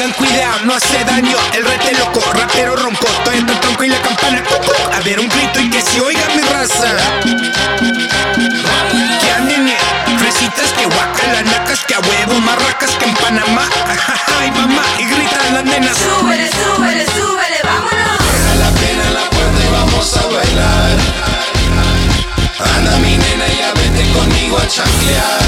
Tengan cuidado, no hace daño. El rete loco, rapero ronco, Toyota tronco y la campana cucu. A ver un grito y que se oiga mi raza. Que anden fresitas que guacan, nacas que a huevo, marracas que en Panamá. Ay mamá, y gritan las nenas. Súbele, súbele, súbele, vámonos. Deja la pena en la puerta y vamos a bailar. Anda mi nena, ya vete conmigo a chanclear.